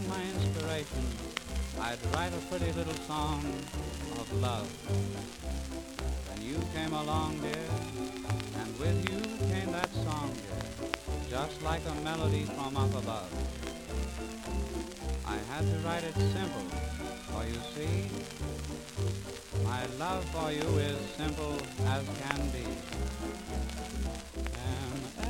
my inspiration, I'd write a pretty little song of love. Then you came along, dear, and with you came that song, dear, just like a melody from up above. I had to write it simple, for you see, my love for you is simple as can be.